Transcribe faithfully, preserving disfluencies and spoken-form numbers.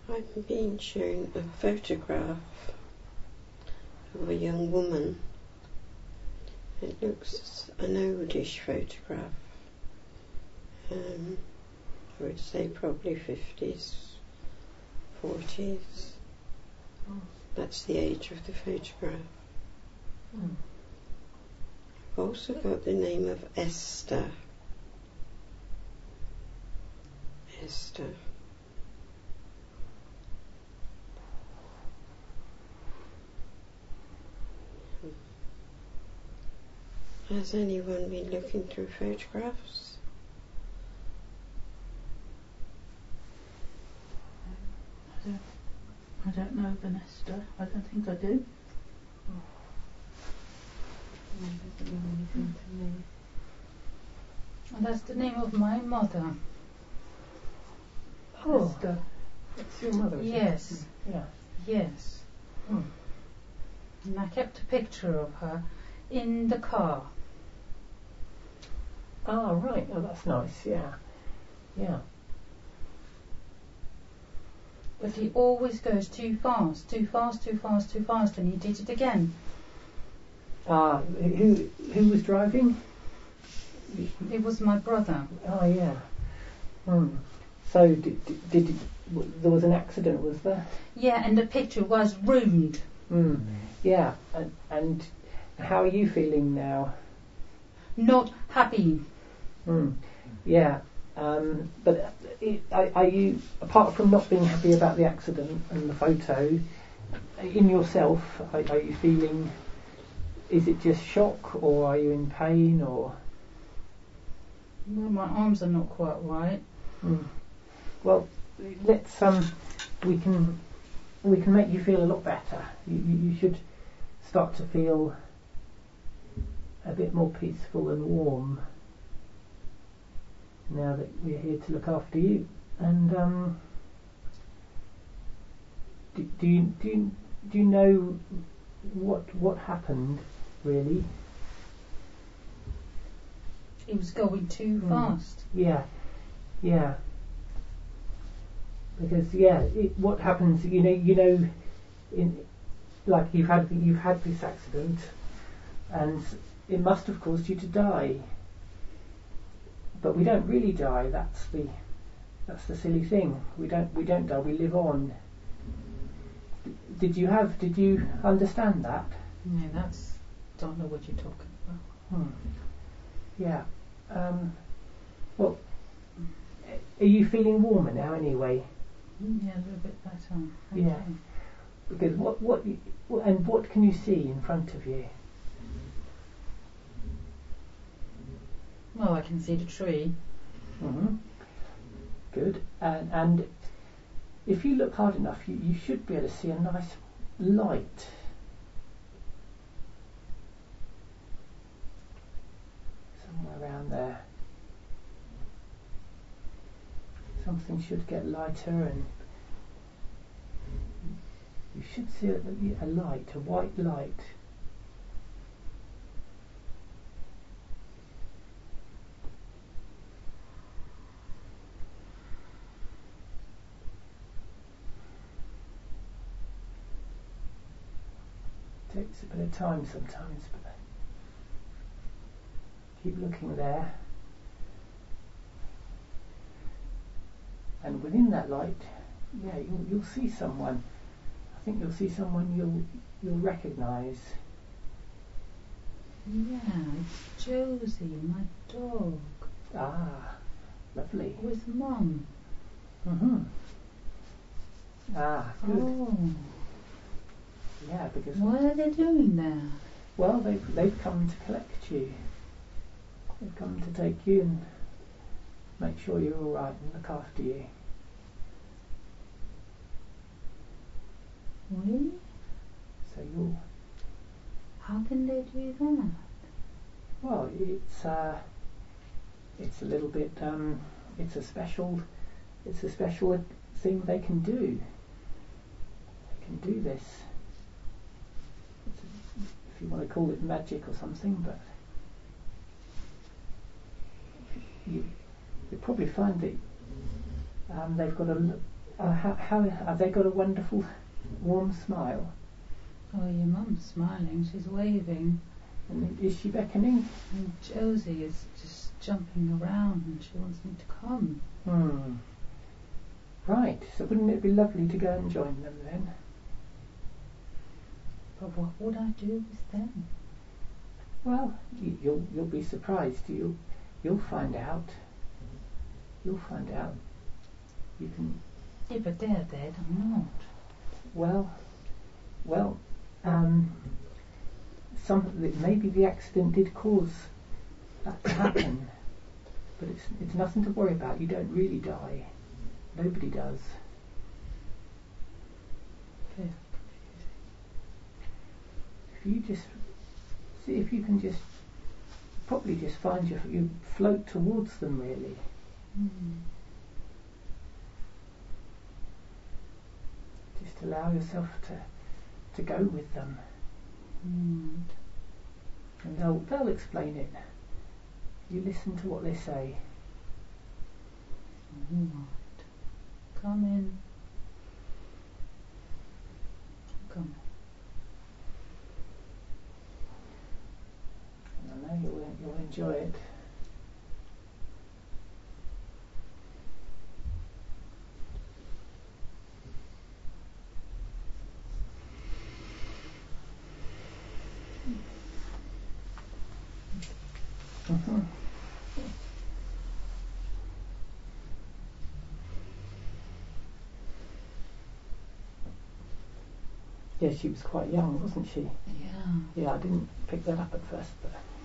I've been shown a photograph of a young woman. It looks an oldish photograph. Um, I would say probably fifties, forties. Oh. That's the age of the photograph. Mm. I've also got the name of Esther. Esther. Has anyone been looking through photographs? I don't, I don't know Vanessa. I don't think I do. Oh. It doesn't mean anything to me. And that's the name of my mother. Oh, Esther. that's your mother, is it? Yes. Yeah. Yes. Hmm. And I kept a picture of her in the car. Ah, right. Oh, that's nice. Yeah. Yeah. But he always goes too fast, too fast, too fast, too fast, and he did it again. Ah, who who was driving? It was my brother. Oh, yeah. Hmm. So did, did, did w- there was an accident, was there? Yeah, and the picture was ruined. Hmm. Yeah. And, and how are you feeling now? Not happy. Hmm. Yeah. Um, but it, are, are you, apart from not being happy about the accident and the photo, in yourself, are, are you feeling? Is it just shock, or are you in pain, or? Well, my arms are not quite right. Hmm. Well, let's um, we can we can make you feel a lot better. You, you, you should start to feel a bit more peaceful and warm now that we're here to look after you. And um, do, do you do you, do you know what what happened really? He was going too Mm. fast. Yeah, yeah. Because yeah, it, what happens? You know, you know, in like you've had you've had this accident, and it must have caused you to die. But we don't really die. That's the that's the silly thing. We don't we don't die. We live on. D- did you have? Did you understand that? No, that's... don't know what you're talking about. Hmm. Yeah. Um, well, are you feeling warmer now anyway? Yeah, a little bit better. Thank Yeah. you. Because what what you- what- and what can you see in front of you? Well, I can see the tree. Mm-hmm. Good. And and if you look hard enough, you, you should be able to see a nice light. Somewhere around there. Something should get lighter, and you should see a, a light, a white light. Takes a bit of time sometimes, but keep looking there. And within that light, yeah, you'll, you'll see someone. I think you'll see someone you'll you'll recognise. Yeah, it's Josie, my dog, Ah, lovely. with Mum. Mm-hmm. Ah, good. Oh, Yeah, because what are they doing there? well, they've they've come to collect you. They've come to take you and make sure you're all right and look after you. Really? So you'll How can they do that? well, it's uh, it's a little bit um, it's a special it's a special thing they can do. They can do this. It's a, if you want to call it magic or something, but you you probably find that um, they've got a l- Uh, how, how have they got a wonderful, warm smile? Oh, your mum's smiling. She's waving. And is she beckoning? And Josie is just jumping around and she wants me to come. Hmm. Right. So wouldn't it be lovely to go and join them then? But what would I do with them? Well, you, you'll you'll be surprised. You'll you'll find out. You'll find out. You can. Yeah, but they're dead. I'm not. Well, well. Um. Some maybe the accident did cause that to happen, but it's it's nothing to worry about. You don't really die. Nobody does. Okay. If you just see if you can just probably just find your you float towards them really. Mm. Just allow yourself to to go with them, Mm. and they'll they'll explain it. You listen to what they say. All right. Come in. Come And I know you'll you'll enjoy it. Mm-hmm. Yeah, she was quite young, wasn't she? on. Yeah. Yeah, I didn't pick that up at first, but